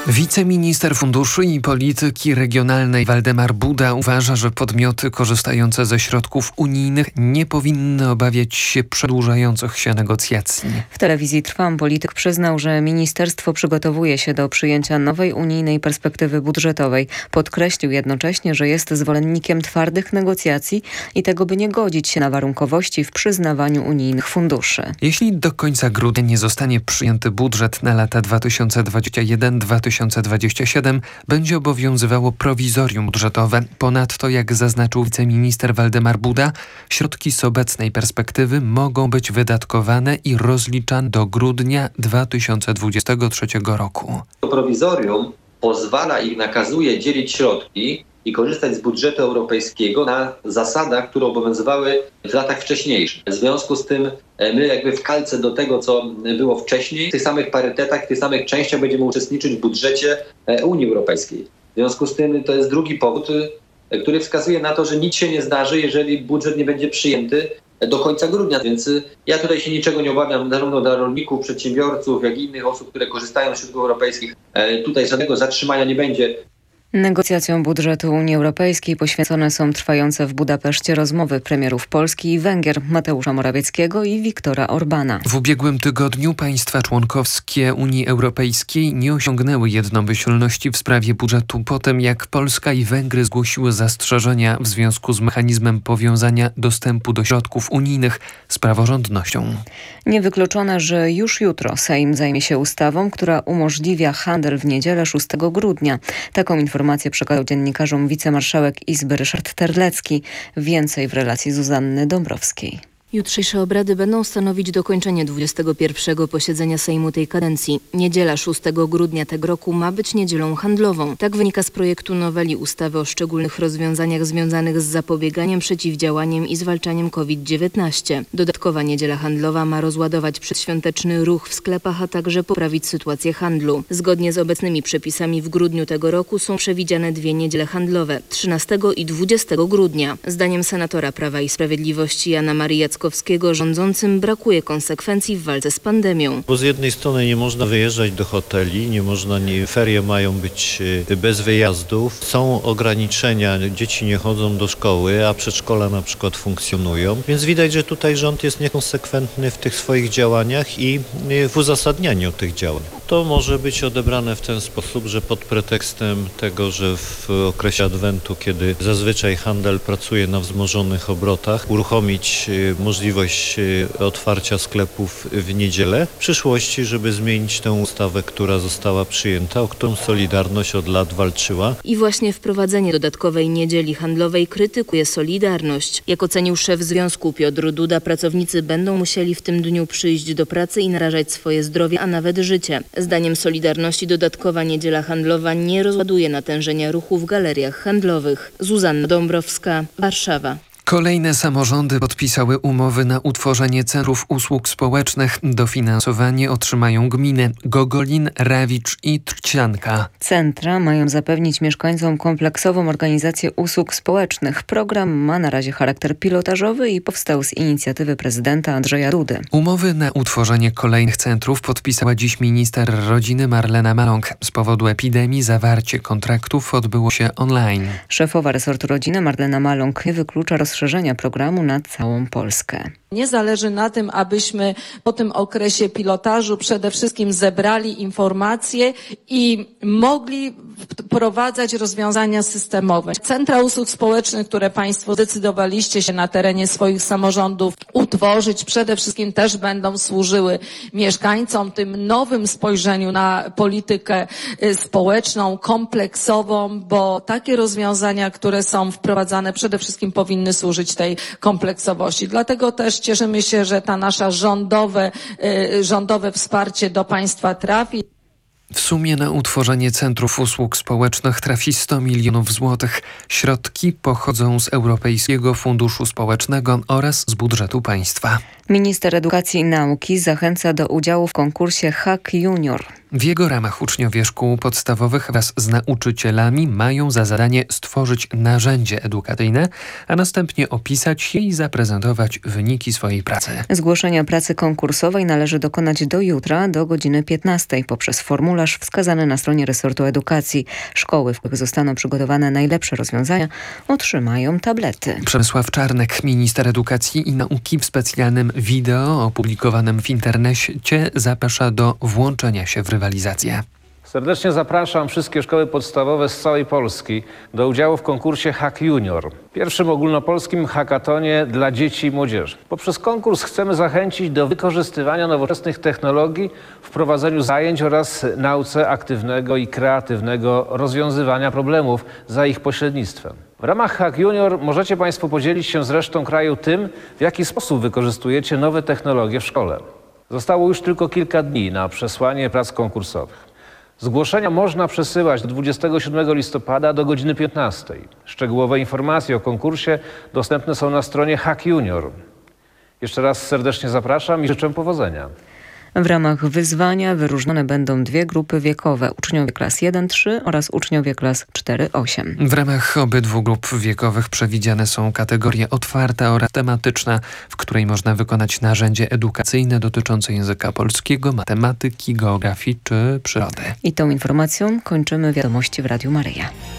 Wiceminister Funduszy i Polityki Regionalnej Waldemar Buda uważa, że podmioty korzystające ze środków unijnych nie powinny obawiać się przedłużających się negocjacji. W telewizji Trwam polityk przyznał, że ministerstwo przygotowuje się do przyjęcia nowej unijnej perspektywy budżetowej. Podkreślił jednocześnie, że jest zwolennikiem twardych negocjacji i tego, by nie godzić się na warunkowości w przyznawaniu unijnych funduszy. Jeśli do końca grudnia nie zostanie przyjęty budżet na lata 2021-2027, będzie obowiązywało prowizorium budżetowe. Ponadto, jak zaznaczył wiceminister Waldemar Buda, środki z obecnej perspektywy mogą być wydatkowane i rozliczane do grudnia 2023 roku. To prowizorium pozwala i nakazuje dzielić środki i korzystać z budżetu europejskiego na zasadach, które obowiązywały w latach wcześniejszych. W związku z tym my jakby w kalce do tego, co było wcześniej, w tych samych parytetach, w tych samych częściach będziemy uczestniczyć w budżecie Unii Europejskiej. W związku z tym to jest drugi powód, który wskazuje na to, że nic się nie zdarzy, jeżeli budżet nie będzie przyjęty do końca grudnia. Więc ja tutaj się niczego nie obawiam, zarówno dla rolników, przedsiębiorców, jak i innych osób, które korzystają z środków europejskich. Tutaj żadnego zatrzymania nie będzie. Negocjacjom budżetu Unii Europejskiej poświęcone są trwające w Budapeszcie rozmowy premierów Polski i Węgier Mateusza Morawieckiego i Viktora Orbana. W ubiegłym tygodniu państwa członkowskie Unii Europejskiej nie osiągnęły jednomyślności w sprawie budżetu po tym, jak Polska i Węgry zgłosiły zastrzeżenia w związku z mechanizmem powiązania dostępu do środków unijnych z praworządnością. Niewykluczone, że już jutro Sejm zajmie się ustawą, która umożliwia handel w niedzielę 6 grudnia. Taką informację przekazał dziennikarzom wicemarszałek Izby Ryszard Terlecki. Więcej w relacji Zuzanny Dąbrowskiej. Jutrzejsze obrady będą stanowić dokończenie 21. posiedzenia Sejmu tej kadencji. Niedziela 6 grudnia tego roku ma być niedzielą handlową. Tak wynika z projektu noweli ustawy o szczególnych rozwiązaniach związanych z zapobieganiem, przeciwdziałaniem i zwalczaniem COVID-19. Dodatkowa niedziela handlowa ma rozładować przedświąteczny ruch w sklepach, a także poprawić sytuację handlu. Zgodnie z obecnymi przepisami w grudniu tego roku są przewidziane dwie niedziele handlowe, 13 i 20 grudnia. Zdaniem senatora Prawa i Sprawiedliwości Jana Marii Jackowskiego rządzącym brakuje konsekwencji w walce z pandemią. Bo z jednej strony nie można wyjeżdżać do hoteli, ferie mają być bez wyjazdów, są ograniczenia, dzieci nie chodzą do szkoły, a przedszkola na przykład funkcjonują, więc widać, że tutaj rząd jest niekonsekwentny w tych swoich działaniach i w uzasadnianiu tych działań. To może być odebrane w ten sposób, że pod pretekstem tego, że w okresie adwentu, kiedy zazwyczaj handel pracuje na wzmożonych obrotach, uruchomić możliwość otwarcia sklepów w niedzielę w przyszłości, żeby zmienić tę ustawę, która została przyjęta, o którą Solidarność od lat walczyła. I właśnie wprowadzenie dodatkowej niedzieli handlowej krytykuje Solidarność. Jak ocenił szef związku Piotr Duda, pracownicy będą musieli w tym dniu przyjść do pracy i narażać swoje zdrowie, a nawet życie. Zdaniem Solidarności dodatkowa niedziela handlowa nie rozładuje natężenia ruchu w galeriach handlowych. Zuzanna Dąbrowska, Warszawa. Kolejne samorządy podpisały umowy na utworzenie centrów usług społecznych. Dofinansowanie otrzymają gminy Gogolin, Rawicz i Trzcianka. Centra mają zapewnić mieszkańcom kompleksową organizację usług społecznych. Program ma na razie charakter pilotażowy i powstał z inicjatywy prezydenta Andrzeja Dudy. Umowy na utworzenie kolejnych centrów podpisała dziś minister rodziny Marlena Maląg. Z powodu epidemii zawarcie kontraktów odbyło się online. Szefowa resortu rodziny Marlena Maląg nie wyklucza rozszerzenia programu na całą Polskę. Nie zależy na tym, abyśmy po tym okresie pilotażu przede wszystkim zebrali informacje i mogli wprowadzać rozwiązania systemowe. Centra usług społecznych, które Państwo zdecydowaliście się na terenie swoich samorządów utworzyć, przede wszystkim też będą służyły mieszkańcom, tym nowym spojrzeniu na politykę społeczną, kompleksową, bo takie rozwiązania, które są wprowadzane, przede wszystkim powinny służyć tej kompleksowości. Dlatego też cieszymy się, że ta nasza rządowe wsparcie do Państwa trafi. W sumie na utworzenie centrów usług społecznych trafi 100 milionów złotych. Środki pochodzą z Europejskiego Funduszu Społecznego oraz z budżetu państwa. Minister Edukacji i Nauki zachęca do udziału w konkursie Hack Junior. W jego ramach uczniowie szkół podstawowych wraz z nauczycielami mają za zadanie stworzyć narzędzie edukacyjne, a następnie opisać je i zaprezentować wyniki swojej pracy. Zgłoszenia pracy konkursowej należy dokonać do jutra do godziny 15 poprzez formularz wskazany na stronie resortu edukacji. Szkoły, w których zostaną przygotowane najlepsze rozwiązania, otrzymają tablety. Przemysław Czarnek, minister edukacji i nauki, w specjalnym wideo opublikowanym w internecie zaprasza do włączenia się w rywalizację. Serdecznie zapraszam wszystkie szkoły podstawowe z całej Polski do udziału w konkursie Hack Junior, pierwszym ogólnopolskim hackatonie dla dzieci i młodzieży. Poprzez konkurs chcemy zachęcić do wykorzystywania nowoczesnych technologii w prowadzeniu zajęć oraz nauce aktywnego i kreatywnego rozwiązywania problemów za ich pośrednictwem. W ramach Hack Junior możecie Państwo podzielić się z resztą kraju tym, w jaki sposób wykorzystujecie nowe technologie w szkole. Zostało już tylko kilka dni na przesłanie prac konkursowych. Zgłoszenia można przesyłać do 27 listopada do godziny 15. Szczegółowe informacje o konkursie dostępne są na stronie Hack Junior. Jeszcze raz serdecznie zapraszam i życzę powodzenia. W ramach wyzwania wyróżnione będą dwie grupy wiekowe: uczniowie klas 1-3 oraz uczniowie klas 4-8. W ramach obydwu grup wiekowych przewidziane są kategorie otwarta oraz tematyczna, w której można wykonać narzędzie edukacyjne dotyczące języka polskiego, matematyki, geografii czy przyrody. I tą informacją kończymy wiadomości w Radiu Maryja.